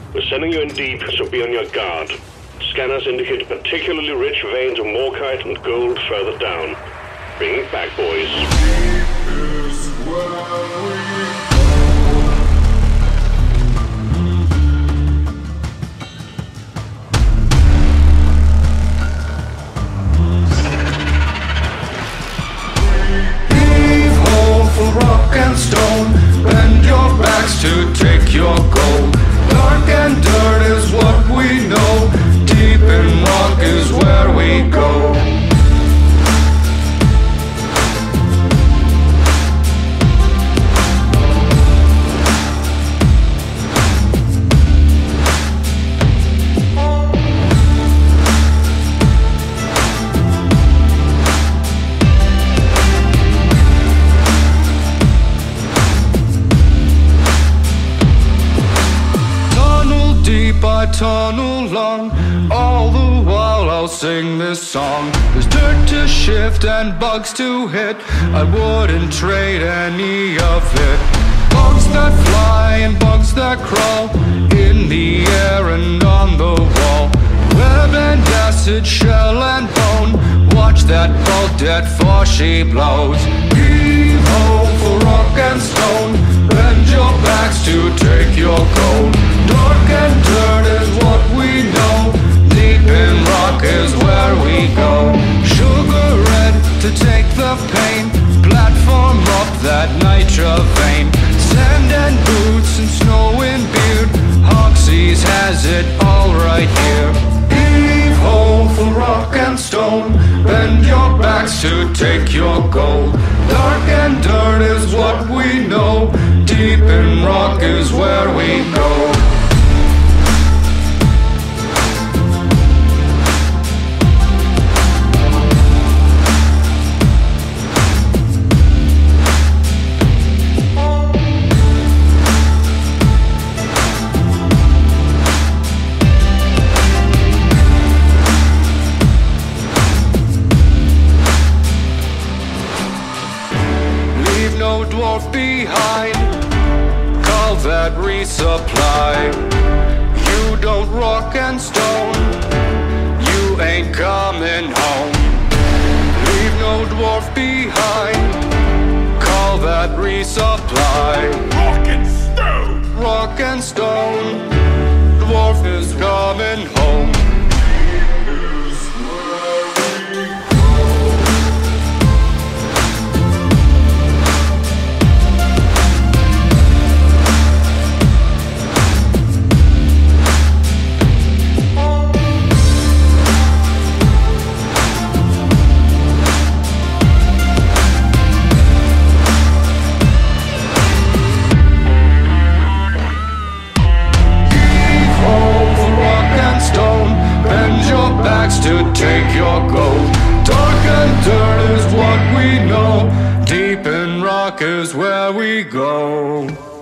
We're sending you in deep, so be on your guard. Scanners indicate particularly rich veins of morkite and gold further down. Bring it back, boys. Heave ho for rock and stone. Bend your backs to take your gold. Dark and dirt is what we know. Deep in rock is where we go. I tunnel long, all the while I'll sing this song. There's dirt to shift and bugs to hit, I wouldn't trade any of it. Bugs that fly and bugs that crawl, in the air and on the wall. Web and acid, shell and bone, watch that bolt dead for she blows. Heave ho for rock and stone, bend your backs to take your gold. Dark and dirt is what we know, deep in rock is where we go. Sugar red to take the pain, platform up that nitra vein. Sand and boots and snow in beard, Hoxie's has it all right here. Heave ho for rock and stone, bend your backs to take your gold. Dark and dirt is what we know, deep in rock is where we go. No dwarf behind, call that resupply. You don't rock and stone, you ain't coming home. Leave no dwarf behind, call that resupply. Rock and stone! Rock and stone, dwarf is coming home. To take your gold. Dark and dirt is what we know, deep in rock is where we go.